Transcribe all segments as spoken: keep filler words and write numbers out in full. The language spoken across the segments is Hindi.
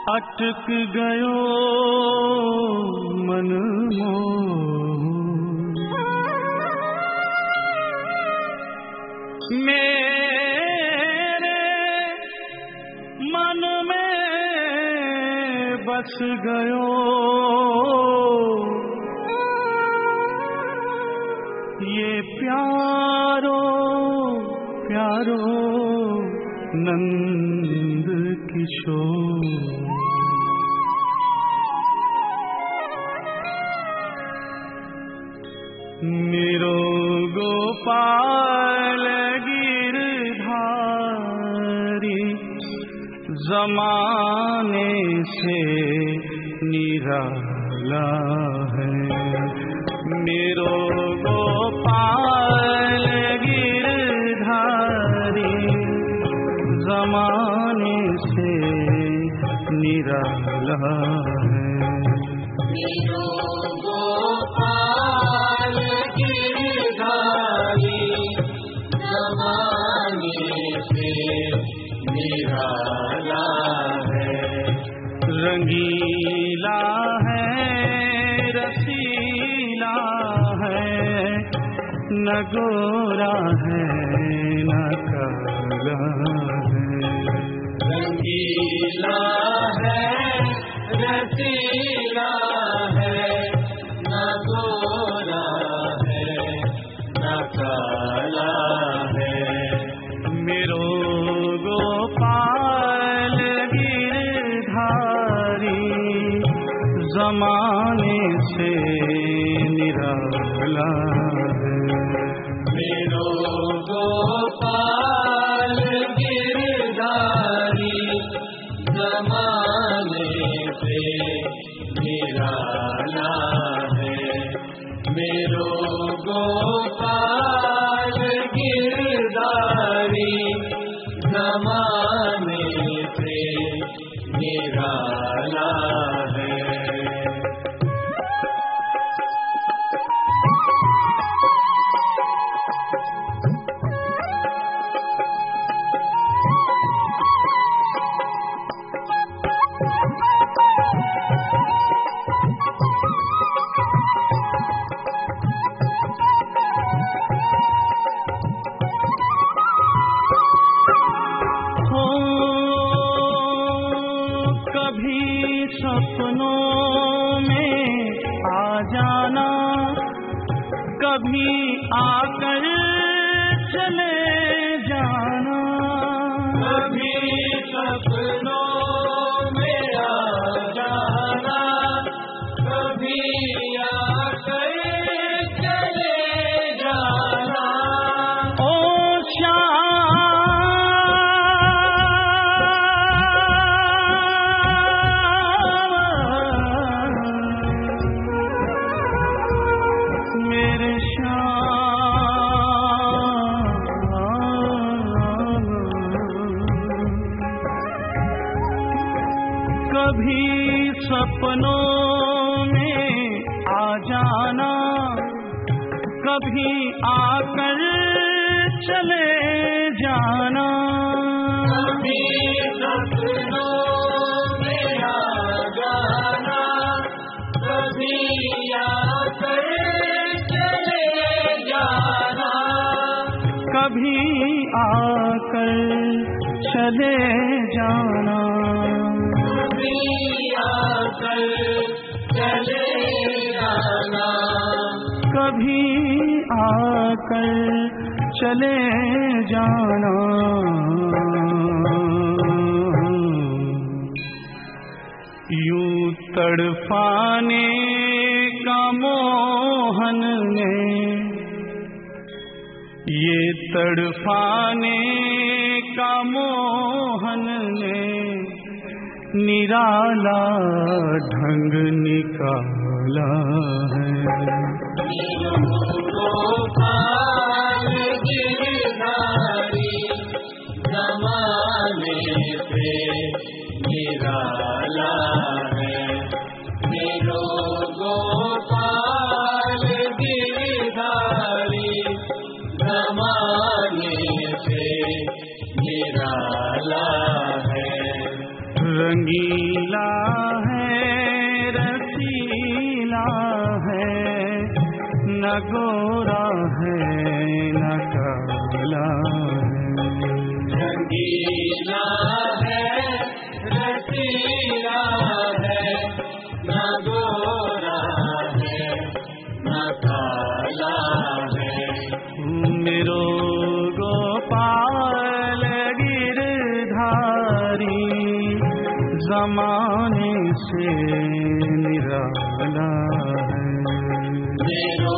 अटक गयो मन मोह, मेरे मन में बस गयो ये प्यारो प्यारो नंद किशोर। मेरो गोपाल गिरधारी जमाने से निराला है। मेरो गोपाल गिरधारी जमाने से निराला है। मेरो गोपाल गिरधारी जमाने से निराला है। रंगीला है रसीला है, न गोरा है न काला है। रंगीला है रसीला है, न गोरा है न काला है। मेरो गोपाल गिरधारी जमाने से निराला है। मेरो गोपाल गिरधारी जमाने से निराला है। मेरो गोपाल गिरधारी जमाने से निराला है। सपनों में आ जाना, कभी आकर चले जाना। कभी सपनों में आ जाना, कभी आकर चले जाना। ओ कभी सपनों में आ जाना, कभी आकर चले जाना। कभी सपनों में आ जाना, कभी आकर चले जाना। कभी आकर चले जाना। आकर चले जाना। कभी आकर चले जाना। यूं तड़पाने का मोहन में, ये तड़पाने का मोहन में निराला ढंग निकाला है। गोपाल गिरधारी जमाने से निराला है। मेरो गोपाल गिरधारी जमाने से निराला है। रंगीला है रसीला है, न गोरा है न काला है। रंगीला है रसीला है, न गोरा है न काला है। मेरो गोपाल गिरधारी, ज़माने से निराला है। मेरो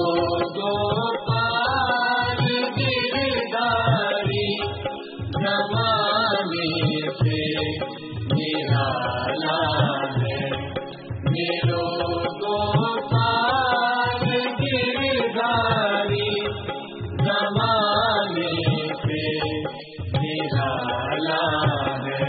गोपाल गिरधारी, ज़माने से निराला है। मेरो गोपाल गिरधारी, ज़माने से निराला है।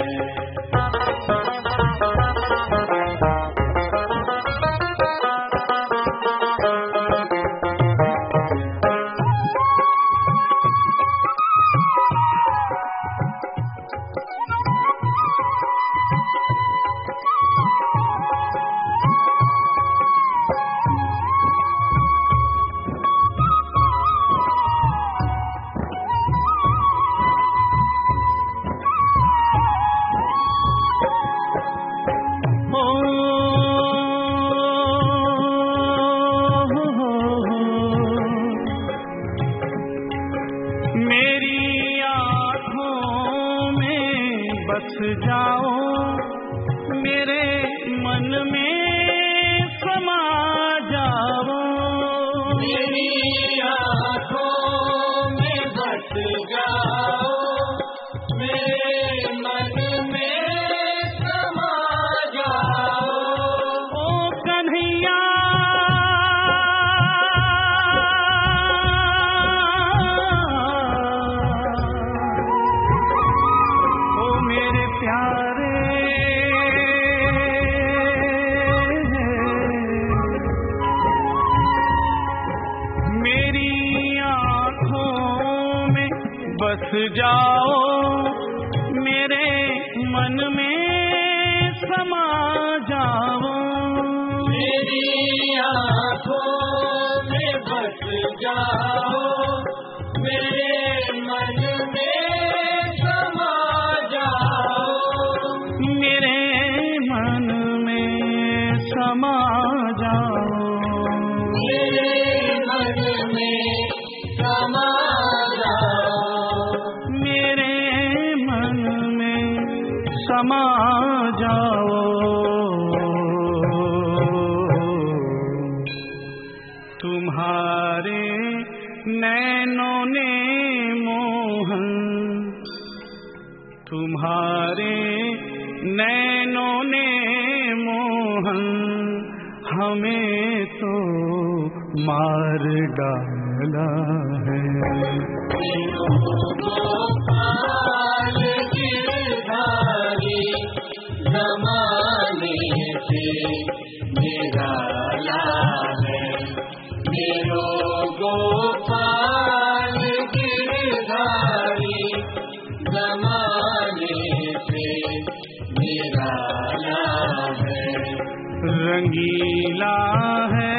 बस जाओ मेरे मन में समा जाओ। मेरी आँखों में बस जाओ, मेरे मन में समा जाओ। ओ कन्हैया बस जाओ मेरे मन में समा जाओ। मेरी आँखों में बस जाओ, मेरे मन में समा जाओ। मेरे मन में समा जाओ। मेरे मन में समा समा जाओ। तुम्हारे नैनों ने मोहन, तुम्हारे नैनों ने मोहन, हमें तो मार डाला है। ज़माने से निराला है। मेरो गोपाल गिरधारी, ज़माने से निराला है। रंगीला है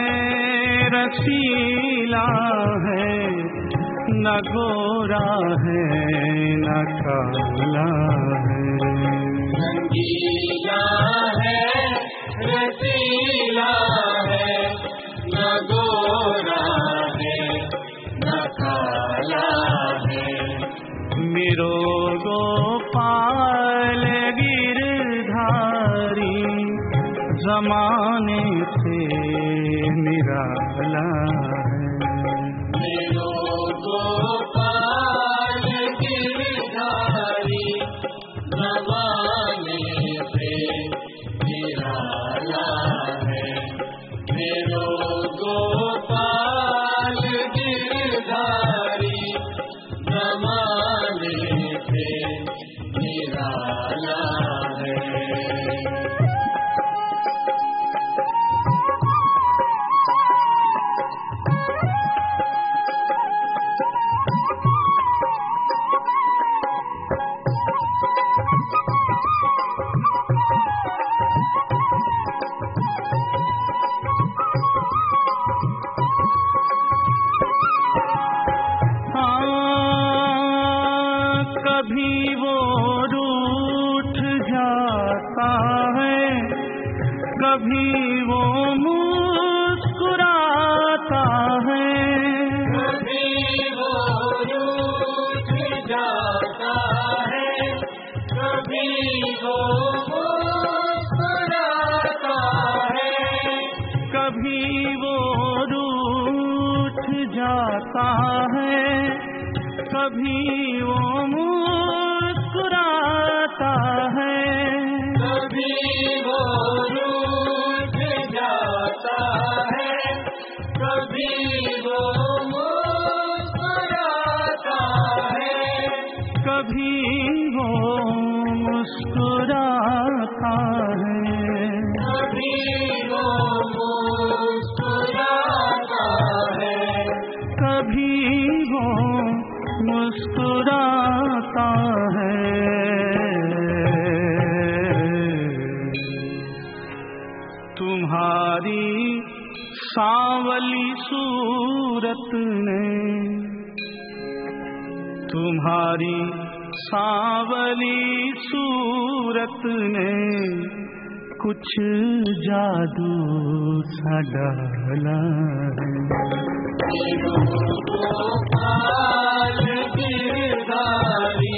रसीला है, न गोरा है न काला है। रंगीला है रसीला है, न गोरा है न काला है। मेरो गोपाल गिरधारी, ज़माने से निराला है। मेरो गोपाल गिरधारी, ज़माने से निराला है। मेरो गोपाल गिरधारी, ज़माने से निराला है। Thank you. कभी वो मुस्कुराता है, कभी वो रूठ जाता है, कभी वो मुस्कुराता है, कभी वो रूठ जाता है, कभी वो मुस्कुराता है, कभी वो रूठ जाता है, कभी वो मुस्कुराता है, कभी वो मुस्कुराता है, कभी वो मुस्कुराता है, कभी वो मुस्कुराता है। तुम्हारी सांवली सूरत ने, तुम्हारी सांवली सूरत ने कुछ जादू सा डाला है। गोपाल गिरधारी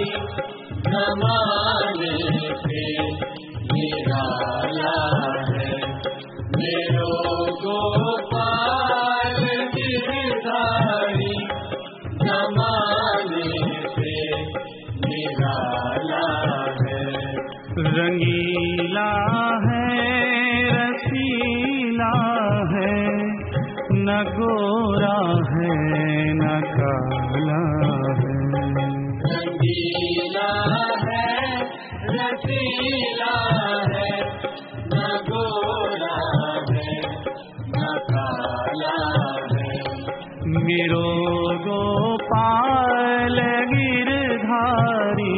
जमाने से निराला है, मेरो गोपाल गिरधारी जमाने से निराला है। रंगीला है, रसीला है, न गोरा है न काला है। रंगीला है, रसीला है, न गोरा है न काला है। मेरो गोपाल गिरधारी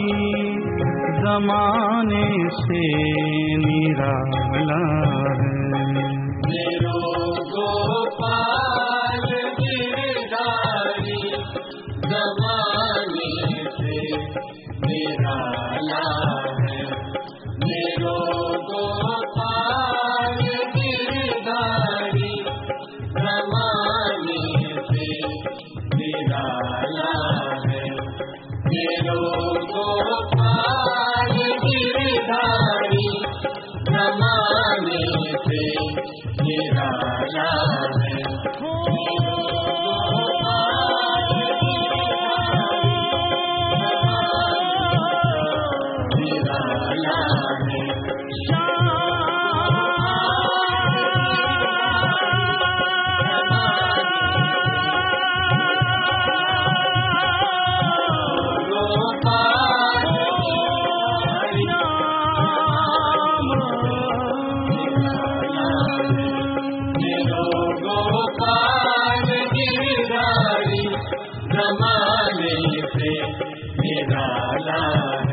जमाने से निराला है। मेरो गोपाल गिरधारी जमाने से निराला है, मेरो गोपाल गिरधारी जमाने से निराला है, मेरो गोपाल गिरधारी जमाने से निराला है। निराला है। गोपाल गिरधारी जमाने से निराला